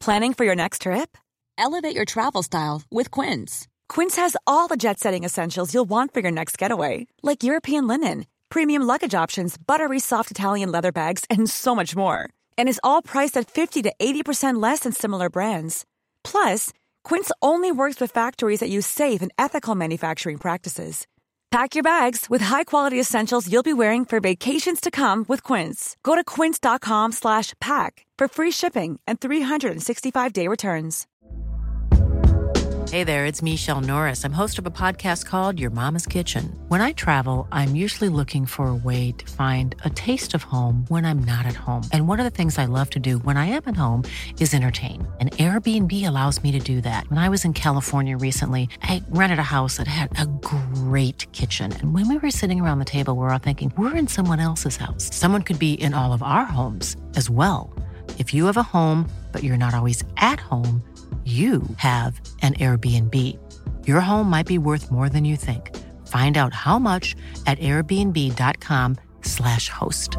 Planning for your next trip? Elevate your travel style with Quince. Quince has all the jet-setting essentials you'll want for your next getaway, like European linen, premium luggage options, buttery soft Italian leather bags, and so much more. And is all priced at 50 to 80% less than similar brands. Plus, Quince only works with factories that use safe and ethical manufacturing practices. Pack your bags with high-quality essentials you'll be wearing for vacations to come with Quince. Go to quince.com/pack for free shipping and 365-day returns. Hey there, it's Michelle Norris. I'm host of a podcast called Your Mama's Kitchen. When I travel, I'm usually looking for a way to find a taste of home when I'm not at home. And one of the things I love to do when I am at home is entertain. And Airbnb allows me to do that. When I was in California recently, I rented a house that had a great kitchen. And when we were sitting around the table, we're all thinking, we're in someone else's house. Someone could be in all of our homes as well. If you have a home, but you're not always at home, you have an Airbnb. Your home might be worth more than you think. Find out how much at airbnb.com/host.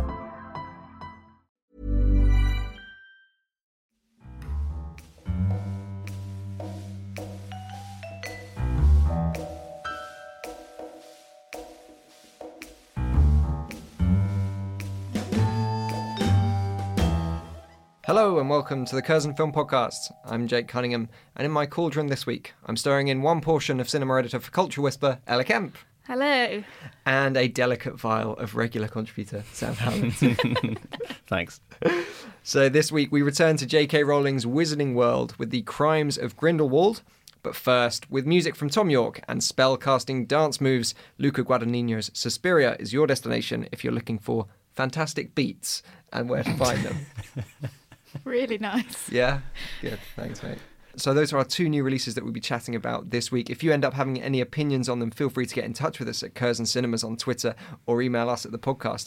Hello and welcome to the Curzon Film Podcast. I'm Jake Cunningham, and in my cauldron this week, I'm stirring in one portion of cinema editor for Culture Whisper, Ella Kemp. Hello. And a delicate vial of regular contributor, Sam Howland. Thanks. So this week we return to J.K. Rowling's Wizarding World with the Crimes of Grindelwald. But first, with music from Tom York and spell-casting dance moves, Luca Guadagnino's Suspiria is your destination if you're looking for fantastic beats and where to find them. Really nice. Yeah? Good. Thanks, mate. So those are our two new releases that we'll be chatting about this week. If you end up having any opinions on them, feel free to get in touch with us at Curzon Cinemas on Twitter or email us at the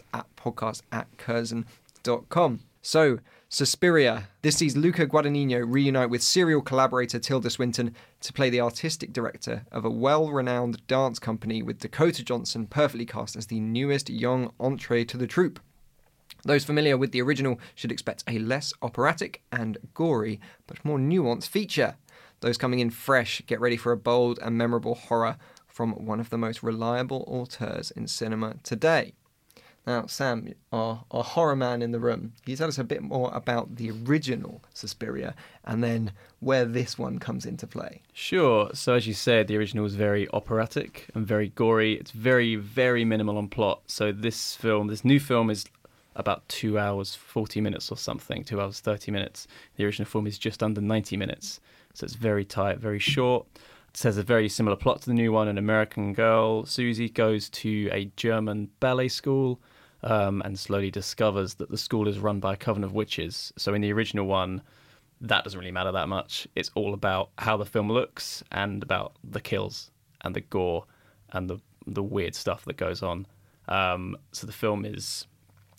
podcast@curzon.com. So, Suspiria. This sees Luca Guadagnino reunite with serial collaborator Tilda Swinton to play the artistic director of a well-renowned dance company, with Dakota Johnson perfectly cast as the newest young entree to the troupe. Those familiar with the original should expect a less operatic and gory, but more nuanced feature. Those coming in fresh, get ready for a bold and memorable horror from one of the most reliable auteurs in cinema today. Now, Sam, our horror man in the room, can you tell us a bit more about the original Suspiria and then where this one comes into play? Sure. So as you said, the original was very operatic and very gory. It's very, very minimal on plot. So this new film is about 2 hours, 40 minutes or something, 2 hours, 30 minutes. The original film is just under 90 minutes. So it's very tight, very short. It has a very similar plot to the new one. An American girl, Susie, goes to a German ballet school and slowly discovers that the school is run by a coven of witches. So in the original one, that doesn't really matter that much. It's all about how the film looks and about the kills and the gore and the weird stuff that goes on. So the film is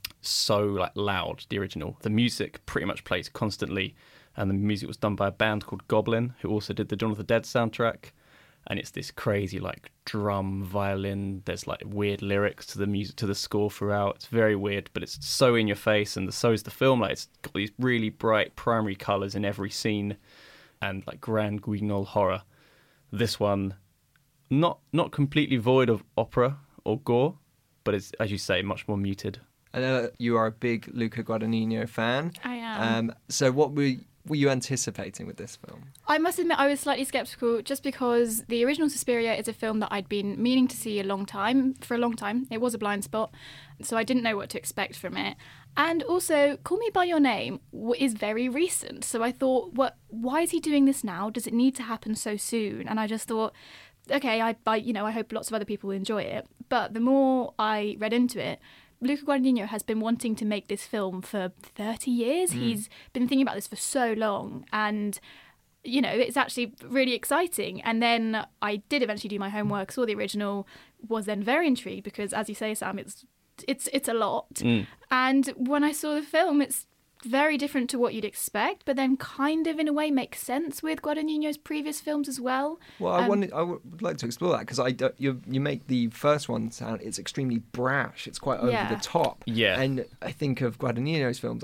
so loud, the original. The music pretty much plays constantly, and the music was done by a band called Goblin, who also did the Dawn of the Dead soundtrack. And it's this crazy drum, violin. There's weird lyrics to the music, to the score throughout. It's very weird, but it's so in your face, and so is the film. It's got these really bright primary colours in every scene, and grand guignol horror. This one, not completely void of opera or gore, but it's, as you say, much more muted. I know that you are a big Luca Guadagnino fan. I am. So what were you anticipating with this film? I must admit I was slightly sceptical just because the original Suspiria is a film that I'd been meaning to see for a long time. It was a blind spot, so I didn't know what to expect from it. And also, Call Me By Your Name is very recent, so I thought, why is he doing this now? Does it need to happen so soon? And I just thought, okay, I hope lots of other people will enjoy it. But the more I read into it, Luca Guadagnino has been wanting to make this film for 30 years. He's been thinking about this for so long, and it's actually really exciting. And then I did eventually do my homework, saw the original, was then very intrigued because, as you say, Sam, it's a lot. And when I saw the film, it's very different to what you'd expect, but then kind of in a way makes sense with Guadagnino's previous films as well. Well, I would like to explore that because you make the first one sound, it's extremely brash. It's quite over the top. Yeah. And I think of Guadagnino's films,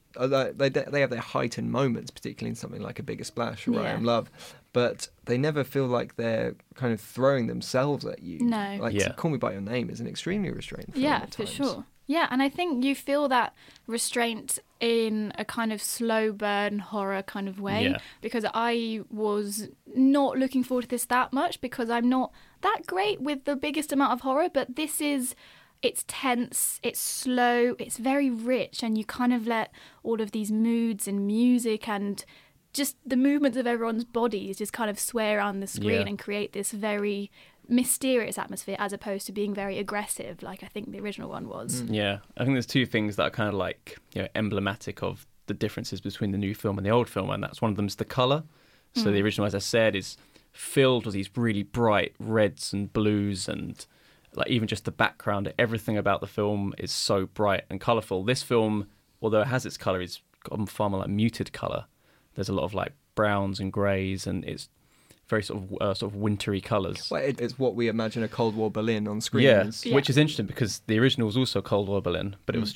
they have their heightened moments, particularly in something like A Bigger Splash or I Am Love, but they never feel like they're kind of throwing themselves at you. No. Like Call Me By Your Name is an extremely restrained film at for times. sure. Yeah, and I think you feel that restraint in a kind of slow burn horror kind of way, because I was not looking forward to this that much because I'm not that great with the biggest amount of horror, but this is... It's tense, it's slow, it's very rich, and you kind of let all of these moods and music and just the movements of everyone's bodies just kind of sway around the screen and create this very mysterious atmosphere as opposed to being very aggressive like I think the original one was. Yeah, I think there's two things that are kind of like, you know, emblematic of the differences between the new film and the old film, and that's one of them is the colour. So the original, as I said, is filled with these really bright reds and blues, and like even just the background, everything about the film is so bright and colourful. This film, although it has its colour, is got far more like muted colour. There's a lot of like browns and greys, and it's very sort of wintry colours. Well, it's what we imagine a Cold War Berlin on screen. Which is interesting because the original was also Cold War Berlin, but it was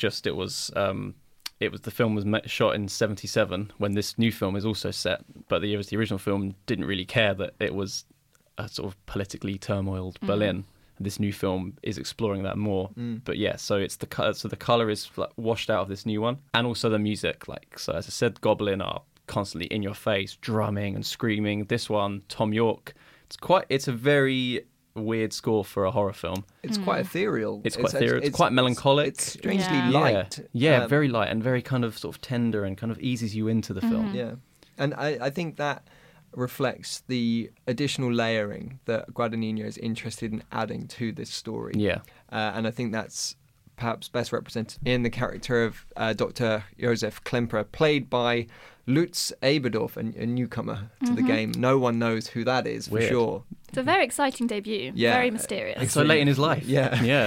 the film was shot in 1977 when this new film is also set, but the original film didn't really care that it was a sort of politically turmoiled Berlin. This new film is exploring that more, but so it's the color is like washed out of this new one, and also the music. Like so, as I said, Goblin are constantly in your face, drumming and screaming. This one, Tom York, it's a very weird score for a horror film. It's quite ethereal. It's quite melancholic. It's strangely light. Yeah, very light and very kind of sort of tender and kind of eases you into the film. Yeah, and I think that reflects the additional layering that Guadagnino is interested in adding to this story. Yeah. And I think that's perhaps best represented in the character of Dr. Josef Klemperer, played by Lutz Eiberdorf, a newcomer to the game. No one knows who that is for sure. It's a very exciting debut. Yeah. Very mysterious. It's so late in his life. Yeah.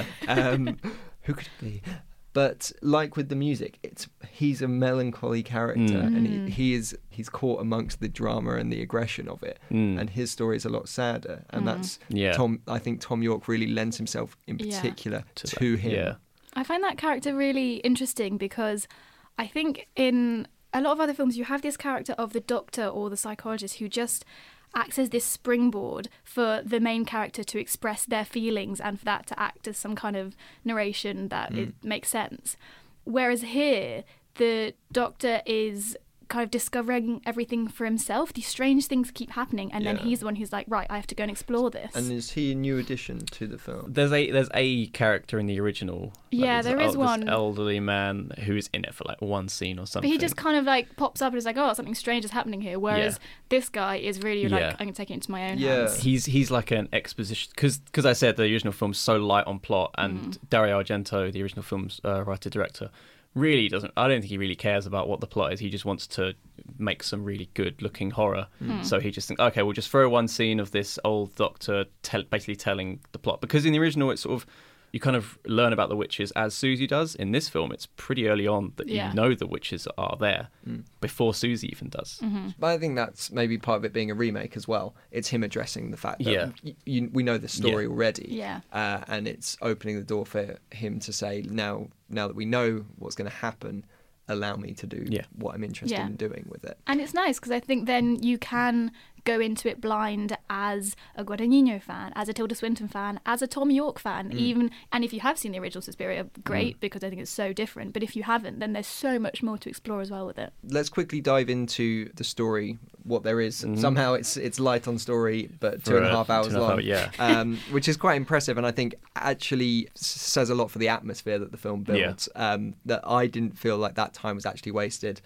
Who could it be? But like with the music, he's a melancholy character, and he's caught amongst the drama and the aggression of it, and his story is a lot sadder, and that's Tom. I think Tom York really lends himself in particular to him. Yeah. I find that character really interesting because I think in a lot of other films you have this character of the doctor or the psychologist who just acts as this springboard for the main character to express their feelings and for that to act as some kind of narration that it makes sense. Whereas here, the doctor is kind of discovering everything for himself. These strange things keep happening, and then he's the one who's like, right, I have to go and explore this. And is he a new addition to the film? There's a character in the original. Yeah, there is one. This elderly man who's in it for like one scene or something. But he just kind of like pops up and is like, oh, something strange is happening here. Whereas this guy is really like, I'm going to take it into my own hands. He's like an exposition, because I said the original film's so light on plot, and Dario Argento, the original film's writer-director, really doesn't. I don't think he really cares about what the plot is. He just wants to make some really good-looking horror. So he just thinks, okay, we'll just throw one scene of this old doctor basically telling the plot. Because in the original, it's sort of you kind of learn about the witches as Susie does. In this film, it's pretty early on that you know the witches are there before Susie even does. But I think that's maybe part of it being a remake as well. It's him addressing the fact that we know the story already, and it's opening the door for him to say, now that we know what's going to happen, allow me to do what I'm interested in doing with it. And it's nice because I think then you can go into it blind as a Guadagnino fan, as a Tilda Swinton fan, as a Tom York fan, even. And if you have seen the original Suspiria, great, because I think it's so different. But if you haven't, then there's so much more to explore as well with it. Let's quickly dive into the story, what there is. Somehow it's light on story, but 2.5 hours long, which is quite impressive, and I think actually says a lot for the atmosphere that the film builds. That I didn't feel like that time was actually wasted,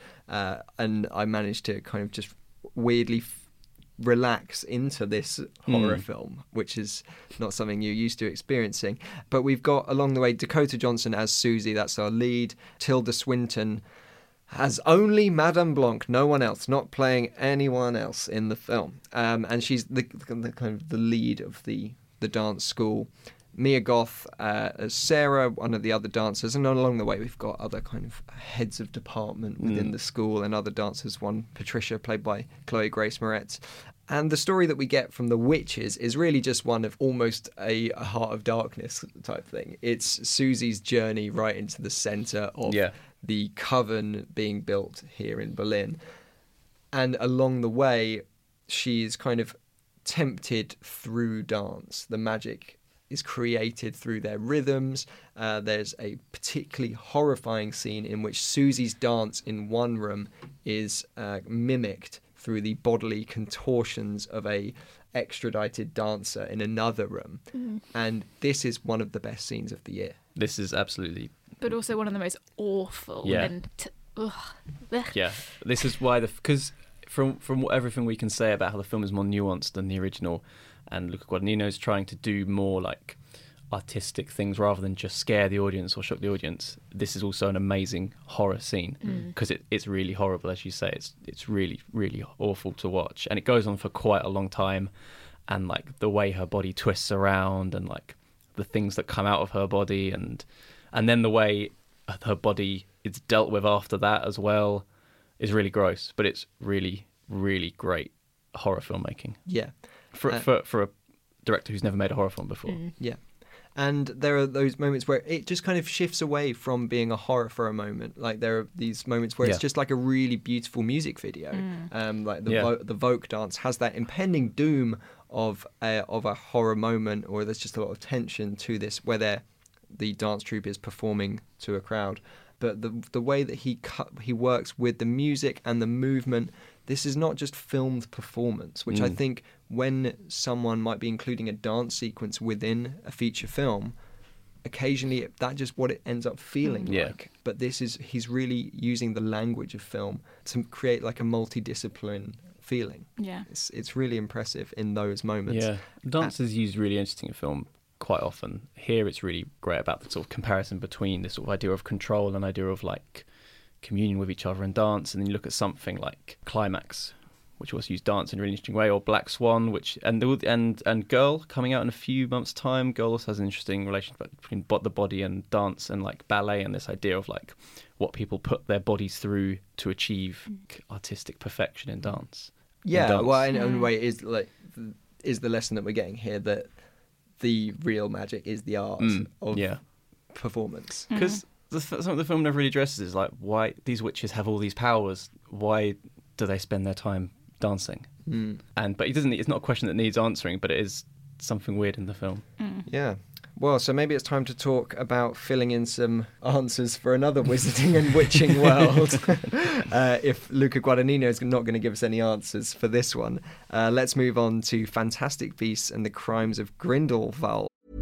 and I managed to kind of just weirdly relax into this horror film, which is not something you're used to experiencing. But we've got along the way Dakota Johnson as Susie, that's our lead. Tilda Swinton as only Madame Blanc, no one else, not playing anyone else in the film, and she's the kind of the lead of the dance school. Mia Goth as Sarah, one of the other dancers, and along the way we've got other kind of heads of department within the school and other dancers. One, Patricia, played by Chloe Grace Moretz. And the story that we get from the witches is really just one of almost a Heart of Darkness type thing. It's Susie's journey right into the centre of the coven being built here in Berlin. And along the way, she's kind of tempted through dance. The magic is created through their rhythms. There's a particularly horrifying scene in which Susie's dance in one room is mimicked through the bodily contortions of a extradited dancer in another room. And this is one of the best scenes of the year. This is absolutely... But also one of the most awful. Yeah. And Yeah, this is why because from everything we can say about how the film is more nuanced than the original, and Luca Guadagnino's trying to do more like artistic things rather than just scare the audience or shock the audience. This is also an amazing horror scene because it's really horrible, as you say. It's really, really awful to watch, and it goes on for quite a long time. And like the way her body twists around, and like the things that come out of her body, and then the way her body is dealt with after that as well is really gross. But it's really, really great horror filmmaking. Yeah. For a director who's never made a horror film before. Yeah. And there are those moments where it just kind of shifts away from being a horror for a moment. Like there are these moments where it's just like a really beautiful music video. Like the Vogue dance has that impending doom of a horror moment, or there's just a lot of tension to this where the dance troupe is performing to a crowd. But the way that he works with the music and the movement, this is not just filmed performance, which I think when someone might be including a dance sequence within a feature film, occasionally that's just what it ends up feeling like. But he's really using the language of film to create like a multidiscipline feeling. Yeah, it's really impressive in those moments. Yeah, dance is used really interesting in film quite often. Here it's really great about the sort of comparison between this sort of idea of control and idea of like communion with each other and dance, and then you look at something like Climax, which also used dance in a really interesting way, or Black Swan, which and Girl coming out in a few months' time. Girl also has an interesting relationship between the body and dance, and like ballet, and this idea of like what people put their bodies through to achieve artistic perfection in dance. Yeah, well, in a way, is the lesson that we're getting here that the real magic is the art of performance. Because something the film never really addresses is like why these witches have all these powers. Why do they spend their time dancing? But it's not a question that needs answering, but it is something weird in the film. Yeah. Well, so maybe it's time to talk about filling in some answers for another wizarding and witching world. If Luca Guadagnino is not going to give us any answers for this one, let's move on to Fantastic Beasts and the Crimes of Grindelwald.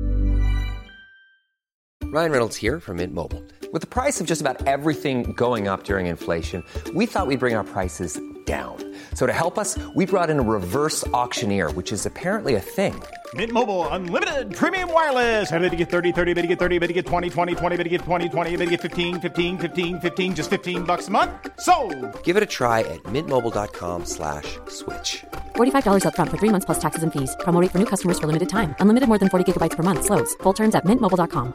Ryan Reynolds here from Mint Mobile. With the price of just about everything going up during inflation, we thought we'd bring our prices down. So to help us, we brought in a reverse auctioneer, which is apparently a thing. Mint Mobile Unlimited Premium Wireless. How to get 30, 30, bit to get 30, bit to get 20, 20, 20, bit to get 20, 20, bit to get 15, 15, 15, 15, just $15 a month? Sold! Give it a try at mintmobile.com/switch. $45 up front for 3 months plus taxes and fees. Promo rate for new customers for limited time. Unlimited more than 40 gigabytes per month. Slows full terms at mintmobile.com.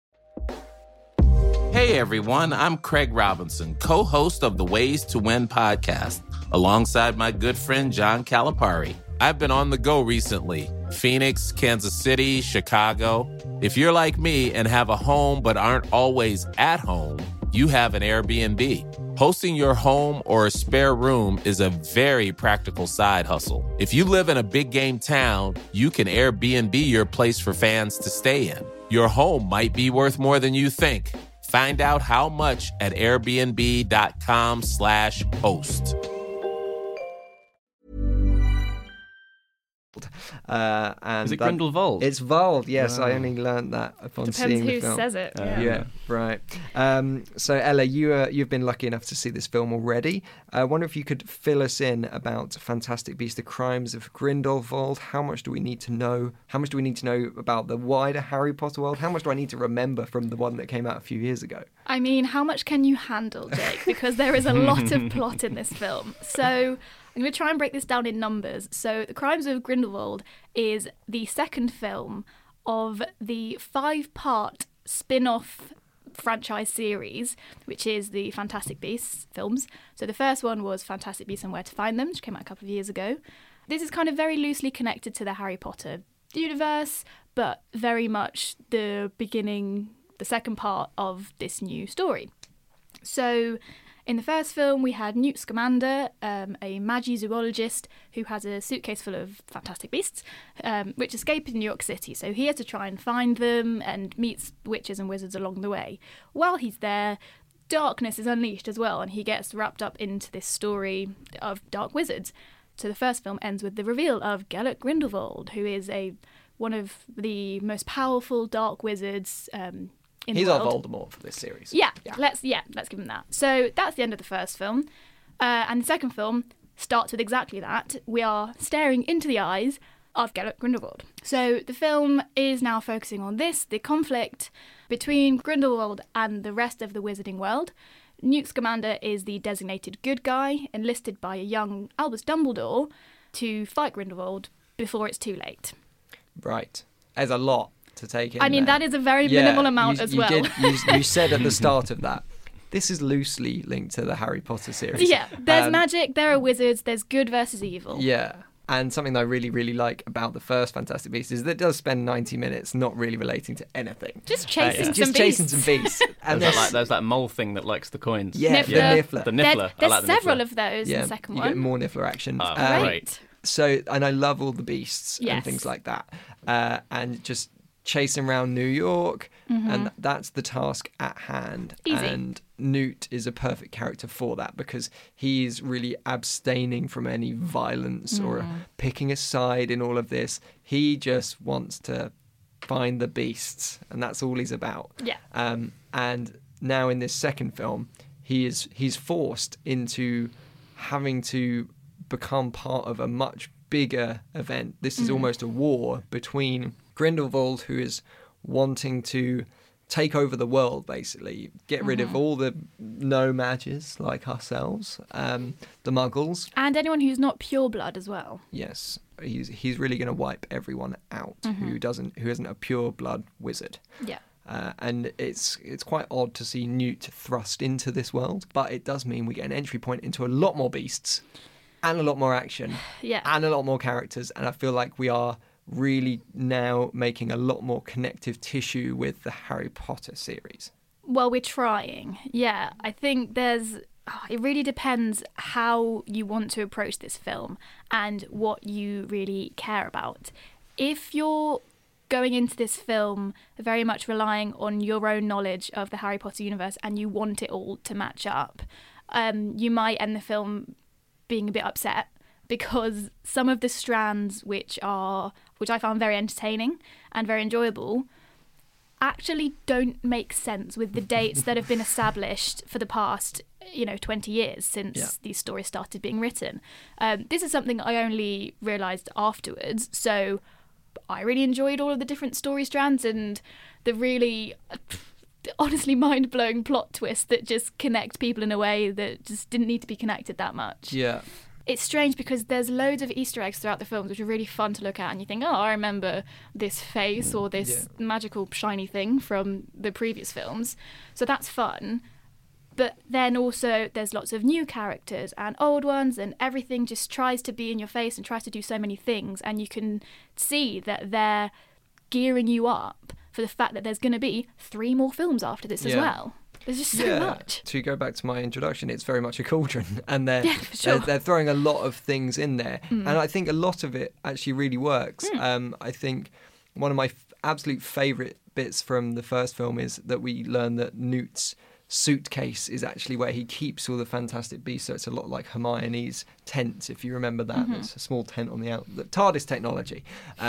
Hey everyone, I'm Craig Robinson, co-host of the Ways to Win podcast, alongside my good friend John Calipari. I've been on the go recently. Phoenix, Kansas City, Chicago. If you're like me and have a home but aren't always at home, you have an Airbnb. Hosting your home or a spare room is a very practical side hustle. If you live in a big game town, you can Airbnb your place for fans to stay in. Your home might be worth more than you think. Find out how much at airbnb.com/host. And is it Grindelwald? It's Wald, yes. Wow. I only learned that upon seeing the film. Depends who says it. Yeah, right. So Ella, you've been lucky enough to see this film already. I wonder if you could fill us in about Fantastic Beasts: The Crimes of Grindelwald. How much do we need to know? How much do we need to know about the wider Harry Potter world? How much do I need to remember from the one that came out a few years ago? I mean, how much can you handle, Jake? Because there is a lot of plot in this film. So I'm going to try and break this down in numbers. So The Crimes of Grindelwald is the second film of the 5-part spin-off franchise series, which is the Fantastic Beasts films. So the first one was Fantastic Beasts and Where to Find Them, which came out a couple of years ago. This is kind of very loosely connected to the Harry Potter universe, but very much the beginning, the second part of this new story. So in the first film, we had Newt Scamander, a Magizoologist who has a suitcase full of fantastic beasts, which escape in New York City. So he has to try and find them and meets witches and wizards along the way. While he's there, darkness is unleashed as well, and he gets wrapped up into this story of dark wizards. So the first film ends with the reveal of Gellert Grindelwald, who is one of the most powerful dark wizards in He's the our world. Voldemort for this series. Let's give him that. So that's the end of the first film. And the second film starts with exactly that. We are staring into the eyes of Gellert Grindelwald. So the film is now focusing on the conflict between Grindelwald and the rest of the wizarding world. Newt Scamander is the designated good guy, enlisted by a young Albus Dumbledore to fight Grindelwald before it's too late. Right. There's a lot to take in. I mean, there. that is a very minimal amount as well. You said at the start of that, this is loosely linked to the Harry Potter series. Yeah, there's magic, there are wizards, there's good versus evil. Yeah. And something that I really, really like about the first Fantastic Beasts is that it does spend 90 minutes not really relating to anything. Just chasing some beasts. And there's that mole thing that likes the coins. Yeah, Niffler. The Niffler. There's several of those in the second you one. get more Niffler action. Great. So, and I love all the beasts and things like that. And just chasing around New York, and that's the task at hand. Easy. And Newt is a perfect character for that because he's really abstaining from any violence or picking a side in all of this. He just wants to find the beasts, and that's all he's about. Yeah. And now in this second film, he's forced into having to become part of a much bigger event. This is almost a war between Grindelwald, who is wanting to take over the world, basically, get rid of all the no-mages like ourselves, the muggles. And anyone who's not pure blood as well. Yes, he's really going to wipe everyone out who isn't a pure blood wizard. Yeah. And it's quite odd to see Newt thrust into this world, but it does mean we get an entry point into a lot more beasts and a lot more action and a lot more characters, and I feel like we are really now making a lot more connective tissue with the Harry Potter series. Well, we're trying. Yeah, I think it really depends how you want to approach this film and what you really care about. If you're going into this film very much relying on your own knowledge of the Harry Potter universe and you want it all to match up, you might end the film being a bit upset because some of the strands which I found very entertaining and very enjoyable actually don't make sense with the dates that have been established for the past 20 years since these stories started being written. This is something I only realised afterwards, so I really enjoyed all of the different story strands and the really honestly mind-blowing plot twists that just connect people in a way that just didn't need to be connected that much. Yeah. It's strange because there's loads of Easter eggs throughout the films which are really fun to look at, and you think, oh, I remember this face or this magical shiny thing from the previous films. So that's fun. But then also there's lots of new characters and old ones, and everything just tries to be in your face and tries to do so many things, and you can see that they're gearing you up for the fact that there's going to be 3 more films after this as well. There's just so much. To go back to my introduction, it's very much a cauldron, and they're throwing a lot of things in there, and I think a lot of it actually really works. I think one of my absolute favourite bits from the first film is that we learn that Newt's suitcase is actually where he keeps all the fantastic beasts. So it's a lot like Hermione's tent, if you remember that. There's a small tent on the TARDIS technology.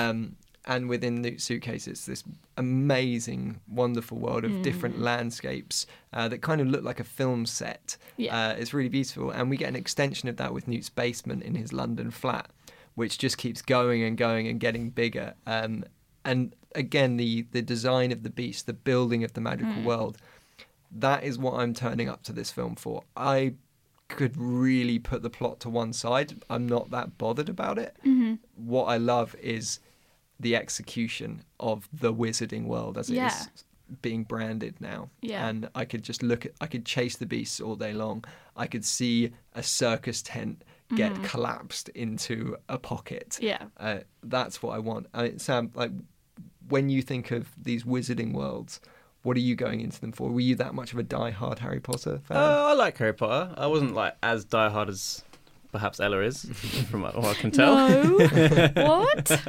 And within Newt's suitcase, it's this amazing, wonderful world of different landscapes that kind of look like a film set. It's really beautiful. And we get an extension of that with Newt's basement in his London flat, which just keeps going and going and getting bigger. And again, the design of the beast, the building of the magical world, that is what I'm turning up to this film for. I could really put the plot to one side. I'm not that bothered about it. What I love is the execution of the wizarding world as it is being branded now. And I could just I could chase the beasts all day long. I could see a circus tent get collapsed into a pocket. That's what I want. Sam, like, when you think of these wizarding worlds, What are you going into them for? Were you that much of a die-hard Harry Potter fan? I like Harry Potter. I wasn't like as diehard as perhaps Ella is, from what I can tell. No. What?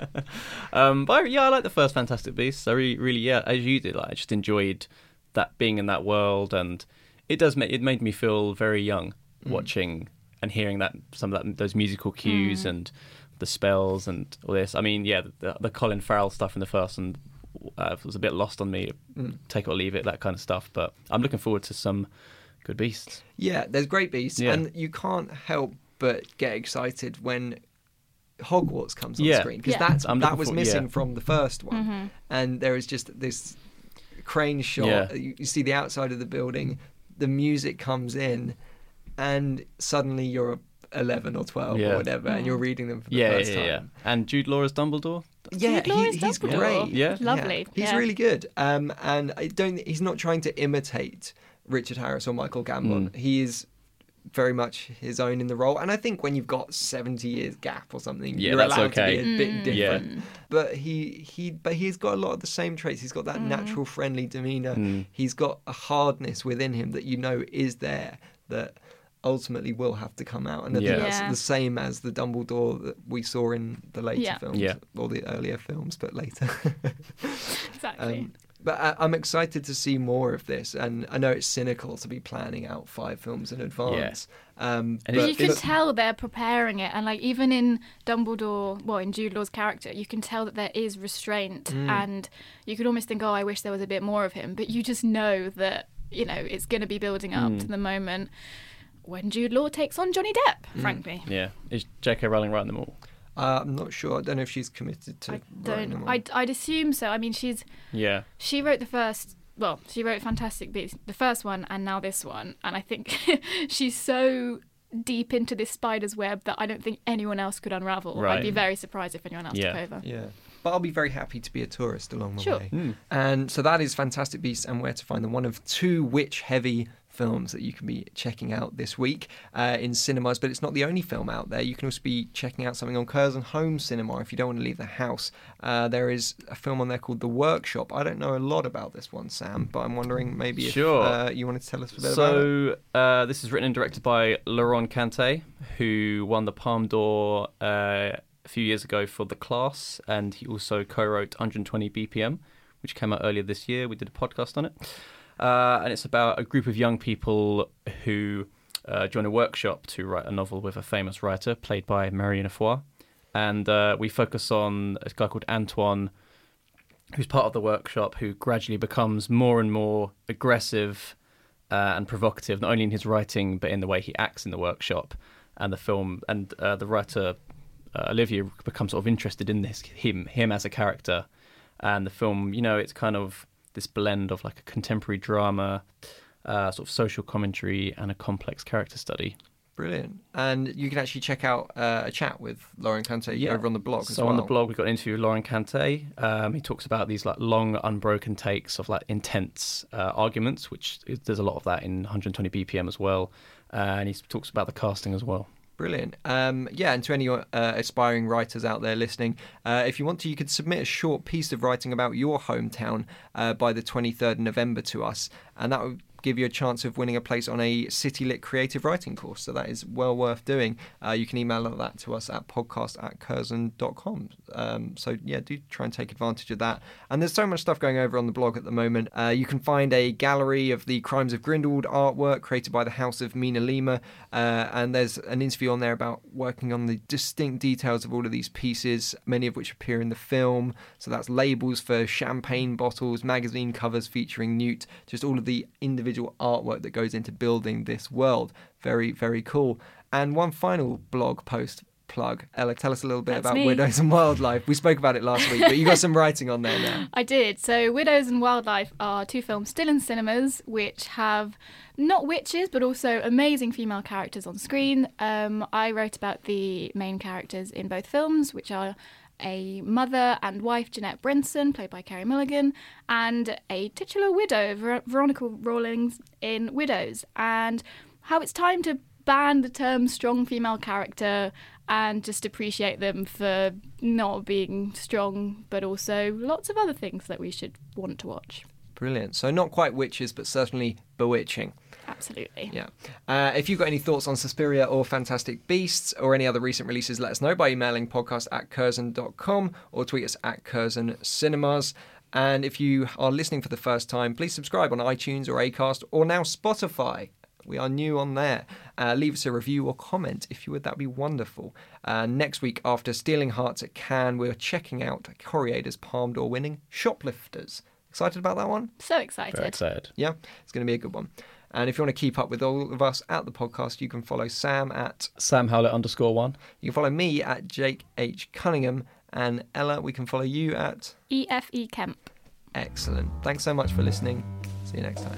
But I like the first Fantastic Beasts. I really, as you did, I just enjoyed that being in that world, and it made me feel very young watching and hearing those musical cues and the spells and all this. I mean, the Colin Farrell stuff in the first one was a bit lost on me. Take it or leave it, that kind of stuff. But I'm looking forward to some good beasts. Yeah, there's great beasts, and you can't help but get excited when Hogwarts comes on screen, because that was missing from the first one. And there is just this crane shot. You see the outside of the building, the music comes in, and suddenly you're 11 or 12 or whatever, and you're reading them for the first time. And Jude Law as Dumbledore. Yeah, he's great. Yeah, lovely. He's really good. And he's not trying to imitate Richard Harris or Michael Gambon. He is very much his own in the role, and I think when you've got 70 years gap or something, you're allowed to be a bit different. But he's got a lot of the same traits. He's got that natural friendly demeanor. He's got a hardness within him that is there, that ultimately will have to come out, and I think that's the same as the Dumbledore that we saw in the later films or the earlier films, but later. Exactly. But I'm excited to see more of this, and I know it's cynical to be planning out 5 films in advance. But you can tell they're preparing it, and like even in Dumbledore, in Jude Law's character, you can tell that there is restraint, and you could almost think, I wish there was a bit more of him. But you just know that it's going to be building up to the moment when Jude Law takes on Johnny Depp. Frankly, is J.K. Rowling writing them all? I'm not sure. I don't know if she's committed to writing them all. I'd assume so. I mean, she wrote the first. Well, she wrote Fantastic Beasts, the first one, and now this one. And I think she's so deep into this spider's web that I don't think anyone else could unravel. Right. I'd be very surprised if anyone else took over. Yeah. But I'll be very happy to be a tourist along the way. And so that is Fantastic Beasts and Where to Find Them, one of 2 witch-heavy films that you can be checking out this week in cinemas. But it's not the only film out there. You can also be checking out something on Curzon Home Cinema if you don't want to leave the house. There is a film on there called The Workshop. I don't know a lot about this one, Sam, but I'm wondering maybe if you wanted to tell us a bit about it. So this is written and directed by Laurent Cantet, who won the Palme d'Or a few years ago for The Class, and he also co-wrote 120 BPM, which came out earlier this year. We did a podcast on it. And it's about a group of young people who join a workshop to write a novel with a famous writer, played by Marianne Foy. And we focus on a guy called Antoine, who's part of the workshop, who gradually becomes more and more aggressive and provocative, not only in his writing, but in the way he acts in the workshop. And the film, and the writer, Olivia, becomes sort of interested in him as a character. And the film, it's kind of this blend of like a contemporary drama, sort of social commentary, and a complex character study. Brilliant. And you can actually check out a chat with Laurent Cantet over on the blog as well. So on the blog, we've got an interview with Laurent Cantet. He talks about these like long, unbroken takes of like intense arguments, which there's a lot of that in 120 BPM as well. And he talks about the casting as well. Brilliant. And to any aspiring writers out there listening, if you want to, you could submit a short piece of writing about your hometown by the 23rd of November to us, and that would give you a chance of winning a place on a City Lit creative writing course. So that is well worth doing. You can email that to us at podcast@curzon.com. Do try and take advantage of that. And there's so much stuff going over on the blog at the moment. You can find a gallery of the Crimes of Grindelwald artwork created by the House of Mina Lima. And there's an interview on there about working on the distinct details of all of these pieces, many of which appear in the film. So that's labels for champagne bottles, magazine covers featuring Newt, just all of the individual artwork that goes into building this world. Very, very cool. And one final blog post plug. Ella, tell us a little bit about Widows and Wildlife. We spoke about it last week, but you got some writing on there now. I did. So Widows and Wildlife are 2 films still in cinemas, which have not witches, but also amazing female characters on screen. I wrote about the main characters in both films, which are a mother and wife, Jeanette Brinson, played by Carey Mulligan, and a titular widow, Veronica Rawlings, in Widows, and how it's time to ban the term strong female character and just appreciate them for not being strong, but also lots of other things that we should want to watch. Brilliant. So not quite witches, but certainly bewitching. Absolutely. Yeah. If you've got any thoughts on Suspiria or Fantastic Beasts or any other recent releases, let us know by emailing podcast@curzon.com or tweet us at Curzon Cinemas. And if you are listening for the first time, please subscribe on iTunes or Acast or now Spotify. We are new on there. Leave us a review or comment if you would. That would be wonderful. Next week, after Stealing Hearts at Cannes, we're checking out Corrieder's Palme d'Or winning Shoplifters. Excited about that one? So excited. Very excited. Yeah, it's going to be a good one. And if you want to keep up with all of us at the podcast, you can follow Sam at Sam Howlett _1. You can follow me at Jake H. Cunningham. And Ella, we can follow you at EFE Kemp. Excellent. Thanks so much for listening. See you next time.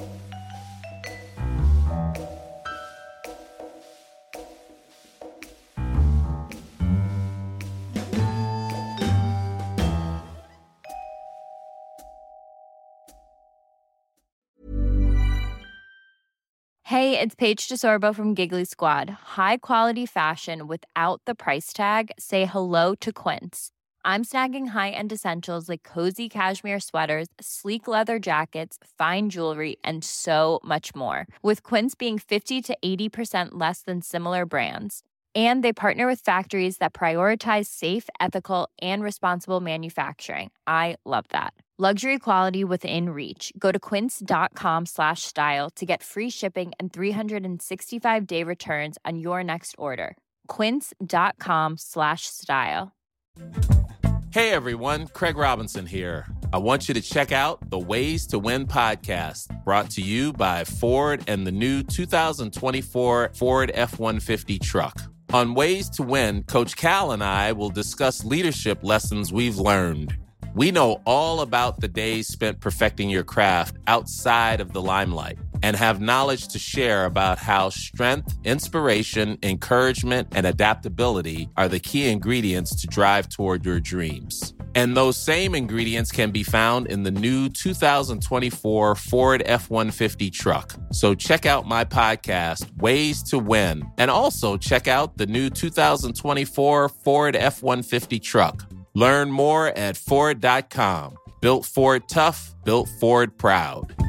Hey, it's Paige DeSorbo from Giggly Squad. High quality fashion without the price tag. Say hello to Quince. I'm snagging high-end essentials like cozy cashmere sweaters, sleek leather jackets, fine jewelry, and so much more. With Quince being 50 to 80% less than similar brands. And they partner with factories that prioritize safe, ethical, and responsible manufacturing. I love that. Luxury quality within reach. Go to quince.com/style to get free shipping and 365-day returns on your next order. Quince.com/style. Hey everyone, Craig Robinson here. I want you to check out the Ways to Win podcast, brought to you by Ford and the new 2024 Ford F-150 truck. On Ways to Win, Coach Cal and I will discuss leadership lessons we've learned. We know all about the days spent perfecting your craft outside of the limelight and have knowledge to share about how strength, inspiration, encouragement, and adaptability are the key ingredients to drive toward your dreams. And those same ingredients can be found in the new 2024 Ford F-150 truck. So check out my podcast, Ways to Win, and also check out the new 2024 Ford F-150 truck. Learn more at Ford.com. Built Ford tough, built Ford proud.